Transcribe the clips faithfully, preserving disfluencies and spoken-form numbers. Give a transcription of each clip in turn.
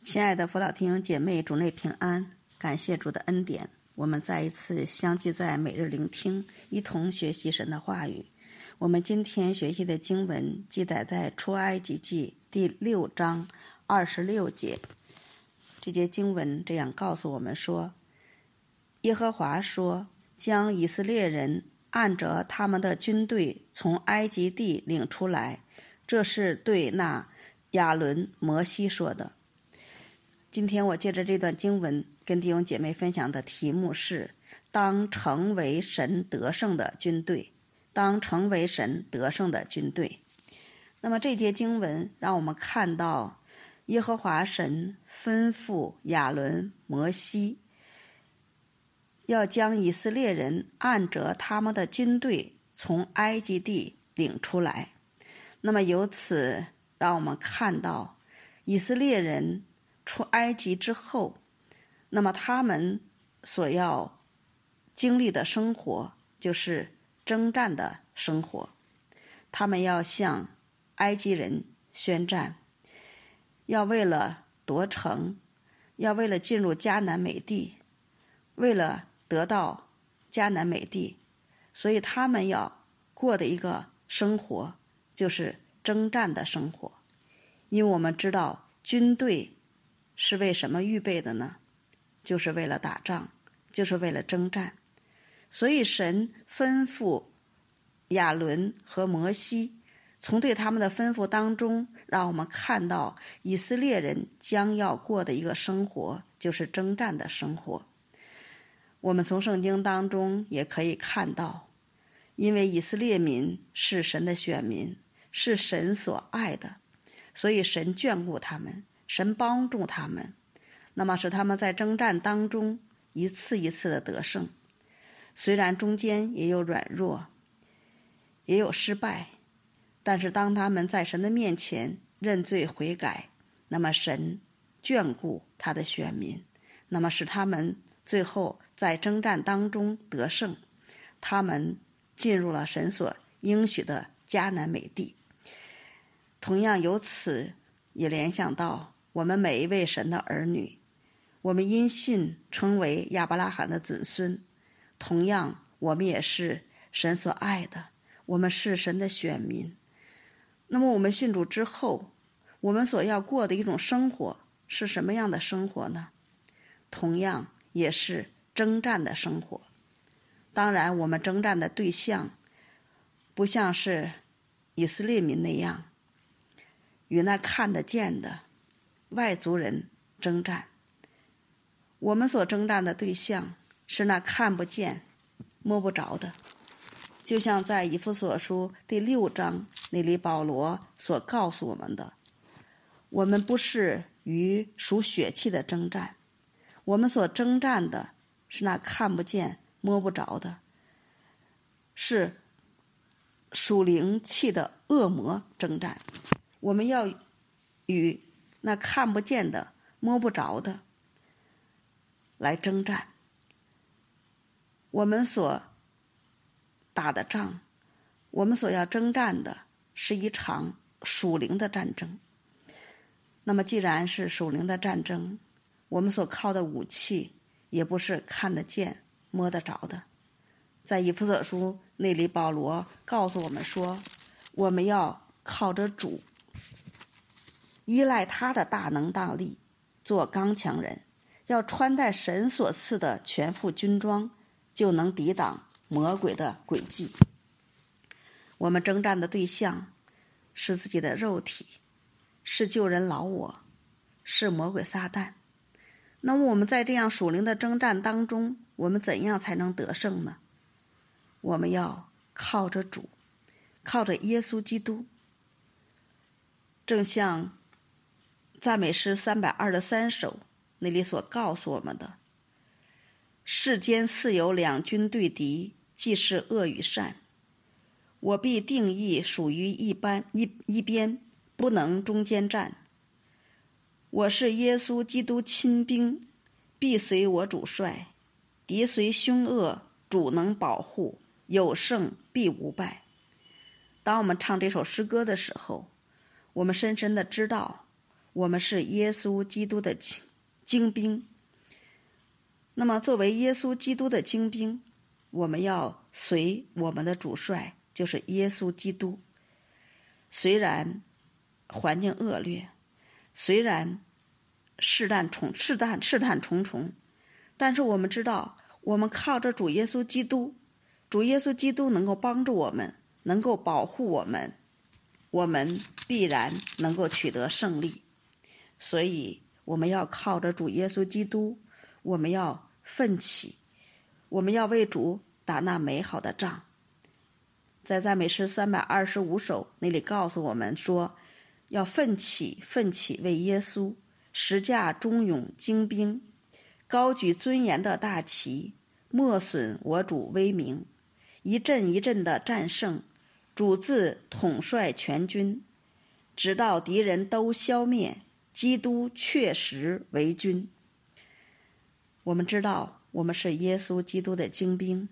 亲爱的父老弟兄姐妹，主内平安，感谢主的恩典，我们再一次相聚在每日聆听，一同学习神的话语。我们今天学习的经文记载在出埃及记第六章二十六节。这节经文这样告诉我们说，耶和华说，将以色列人按着他们的军队从埃及地领出来，这是对那亚伦、摩西说的。今天我借着这段经文跟弟兄姐妹分享的题目是当成为神得胜的军队，当成为神得胜的军队。那么这节经文让我们看到耶和华神吩咐亚伦、摩西要将以色列人按着他们的军队从埃及地领出来。那么由此让我们看到以色列人出埃及之后，那么他们所要经历的生活就是征战的生活。他们要向埃及人宣战，要为了夺城，要为了进入迦南美地，为了得到迦南美地，所以他们要过的一个生活就是征战的生活。因为我们知道军队是为什么预备的呢？就是为了打仗，就是为了征战。所以神吩咐亚伦和摩西，从对他们的吩咐当中，让我们看到以色列人将要过的一个生活，就是征战的生活。我们从圣经当中也可以看到，因为以色列民是神的选民，是神所爱的，所以神眷顾他们，神帮助他们，那么使他们在征战当中一次一次的得胜。虽然中间也有软弱，也有失败，但是当他们在神的面前认罪悔改，那么神眷顾他的选民，那么使他们最后在征战当中得胜，他们进入了神所应许的迦南美地。同样由此也联想到我们每一位神的儿女，我们因信称为亚伯拉罕的子孙，同样我们也是神所爱的，我们是神的选民。那么我们信主之后，我们所要过的一种生活是什么样的生活呢？同样也是征战的生活。当然我们征战的对象不像是以色列民那样与那看得见的外族人征战，我们所征战的对象是那看不见摸不着的。就像在以弗所书第六章那里保罗所告诉我们的，我们不是与属血气的征战，我们所征战的是那看不见摸不着的，是属灵气的恶魔征战。我们要与那看不见的摸不着的来征战。我们所打的仗，我们所要征战的是一场属灵的战争。那么既然是属灵的战争，我们所靠的武器也不是看得见摸得着的。在以弗所书那里保罗告诉我们说，我们要靠着主，依赖他的大能大力，做刚强人，要穿戴神所赐的全副军装，就能抵挡魔鬼的诡计。我们征战的对象是自己的肉体，是旧人老我，是魔鬼撒旦。那么我们在这样属灵的征战当中，我们怎样才能得胜呢？我们要靠着主，靠着耶稣基督。正像赞美诗三百二十三首那里所告诉我们的，世间似有两军对敌，既是恶与善，我必定义属于一般一一边，不能中间站。我是耶稣基督亲兵，必随我主帅，敌随凶恶，主能保护，有胜必无败。当我们唱这首诗歌的时候，我们深深的知道我们是耶稣基督的精兵。那么作为耶稣基督的精兵，我们要随我们的主帅，就是耶稣基督。虽然环境恶劣，虽然试探重试探试探重重，但是我们知道，我们靠着主耶稣基督，主耶稣基督能够帮助我们，能够保护我们，我们必然能够取得胜利。所以我们要靠着主耶稣基督，我们要奋起，我们要为主打那美好的仗。在赞美诗三百二十五首那里告诉我们说，要奋起奋起为耶稣，十架忠勇精兵，高举尊严的大旗，莫损我主威名，一阵一阵的战胜，主自统帅全军，直到敌人都消灭，基督确实为君。我们知道我们是耶稣基督的精兵，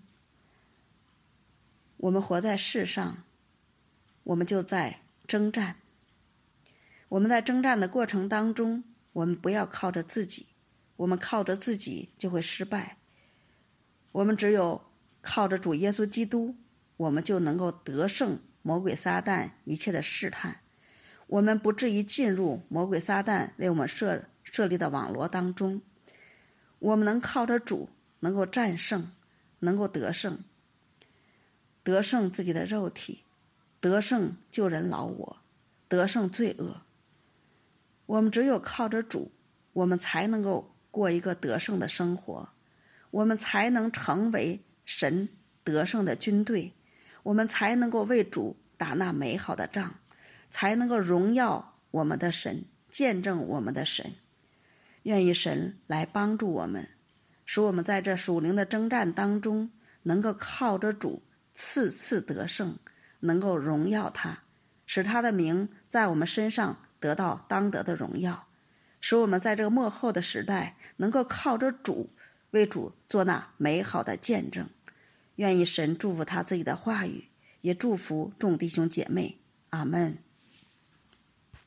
我们活在世上，我们就在征战。我们在征战的过程当中，我们不要靠着自己，我们靠着自己就会失败。我们只有靠着主耶稣基督，我们就能够得胜魔鬼撒旦一切的试探，我们不至于进入魔鬼撒旦为我们设设立的网罗当中。我们能靠着主能够战胜，能够得胜，得胜自己的肉体，得胜救人老我，得胜罪恶。我们只有靠着主，我们才能够过一个得胜的生活，我们才能成为神得胜的军队，我们才能够为主打那美好的仗，才能够荣耀我们的神，见证我们的神。愿意神来帮助我们，使我们在这属灵的征战当中能够靠着主次次得胜，能够荣耀他，使他的名在我们身上得到当得的荣耀，使我们在这个末后的时代能够靠着主为主做那美好的见证。愿意神祝福他自己的话语，也祝福众弟兄姐妹。阿们。